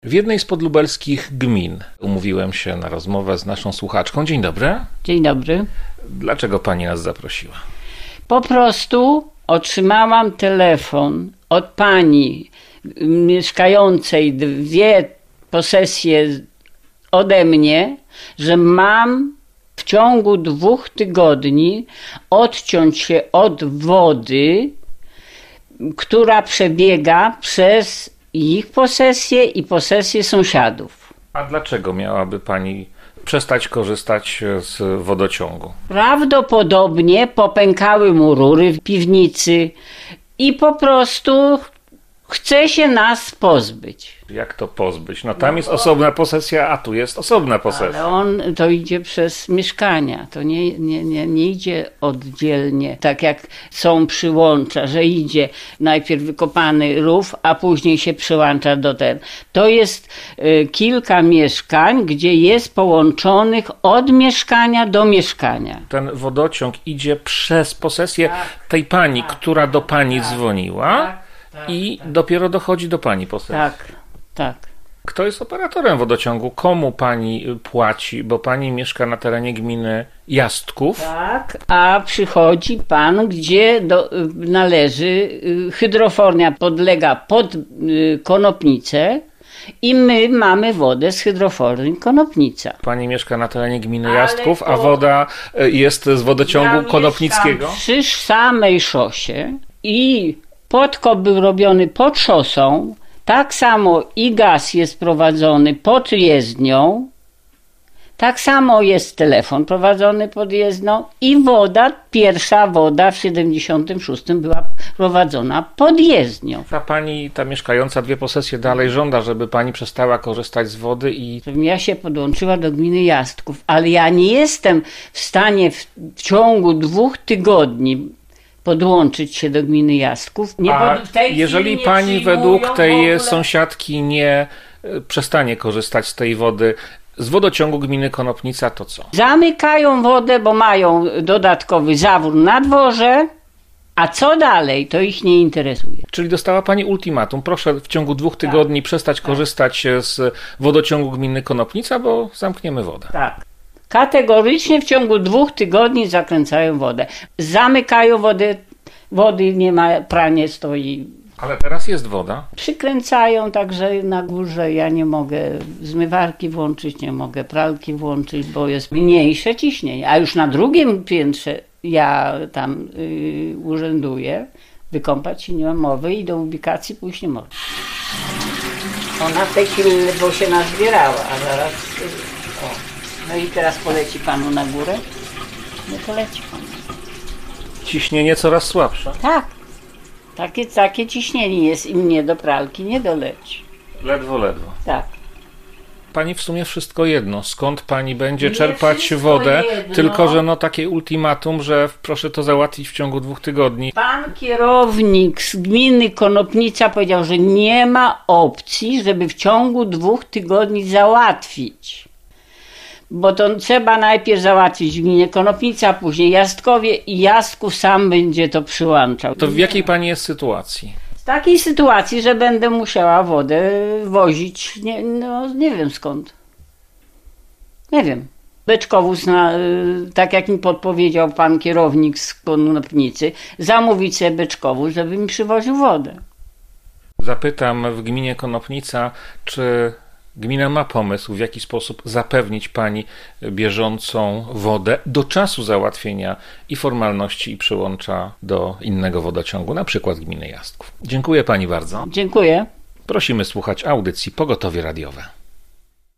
W jednej z podlubelskich gmin umówiłem się na rozmowę z naszą słuchaczką. Dzień dobry. Dzień dobry. Dlaczego pani nas zaprosiła? Po prostu otrzymałam telefon od pani mieszkającej 2 posesje ode mnie, że mam w ciągu 2 tygodni odciąć się od wody, która przebiega przez ich posesję i posesję sąsiadów. A dlaczego miałaby pani przestać korzystać z wodociągu? Prawdopodobnie popękały mu rury w piwnicy i po prostu chce się nas pozbyć. Jak to pozbyć? No tam jest osobna posesja, a tu jest osobna posesja. Ale to idzie przez mieszkania, to nie idzie oddzielnie, tak jak są przyłącza, że idzie najpierw wykopany rów, a później się przyłącza do ten. To jest kilka mieszkań, gdzie jest połączonych od mieszkania do mieszkania. Ten wodociąg idzie przez posesję tej pani, która do pani dzwoniła i dopiero dochodzi do pani posesji. Tak. Kto jest operatorem wodociągu? Komu pani płaci? Bo pani mieszka na terenie gminy Jastków. Tak, a przychodzi pan, gdzie należy, hydrofornia podlega pod Konopnicę i my mamy wodę z hydroforni Konopnica. Pani mieszka na terenie gminy Jastków, a woda jest z wodociągu Konopnickiego? Przy samej szosie i podkop był robiony pod szosą. Tak samo i gaz jest prowadzony pod jezdnią, tak samo jest telefon prowadzony pod jezdnią i pierwsza woda w 76 była prowadzona pod jezdnią. Ta pani, ta mieszkająca 2 posesje dalej żąda, żeby pani przestała korzystać z wody i... Ja się podłączyła do gminy Jastków, ale ja nie jestem w stanie w ciągu 2 tygodni podłączyć się do gminy Jastków. Jeżeli pani według tej sąsiadki nie przestanie korzystać z tej wody, z wodociągu gminy Konopnica, to co? Zamykają wodę, bo mają dodatkowy zawór na dworze, a co dalej, to ich nie interesuje. Czyli dostała pani ultimatum, proszę w ciągu 2 tygodni przestać korzystać z wodociągu gminy Konopnica, bo zamkniemy wodę. Tak. Kategorycznie w ciągu 2 tygodni zakręcają wodę. Zamykają wodę, wody nie ma, pranie stoi. Ale teraz jest woda. Przykręcają także na górze. Ja nie mogę zmywarki włączyć, nie mogę pralki włączyć, bo jest mniejsze ciśnienie. A już na 2. piętrze ja tam urzęduję. Wykąpać się nie ma mowy i do ubikacji pójść nie mogę. Ona w tej chwili bo się nazbierała, a zaraz... No i teraz poleci panu na górę? Nie poleci panu. Ciśnienie coraz słabsze. Tak. Takie ciśnienie jest i mnie do pralki nie doleci. Ledwo. Tak. Pani w sumie wszystko jedno. Skąd pani będzie czerpać wodę? Jedno. Tylko, że takie ultimatum, że proszę to załatwić w ciągu 2 tygodni. Pan kierownik z gminy Konopnica powiedział, że nie ma opcji, żeby w ciągu 2 tygodni załatwić. Bo to trzeba najpierw załatwić w gminie Konopnica, a później Jastkowie i Jastków sam będzie to przyłączał. To w jakiej pani jest sytuacji? W takiej sytuacji, że będę musiała wodę wozić, nie wiem skąd. Nie wiem. Beczkowóz, tak jak mi podpowiedział pan kierownik z Konopnicy, zamówić sobie beczkowóz, żeby mi przywoził wodę. Zapytam w gminie Konopnica, czy gmina ma pomysł, w jaki sposób zapewnić pani bieżącą wodę do czasu załatwienia i formalności i przyłącza do innego wodociągu, na przykład gminy Jastków. Dziękuję pani bardzo. Dziękuję. Prosimy słuchać audycji Pogotowie Radiowe.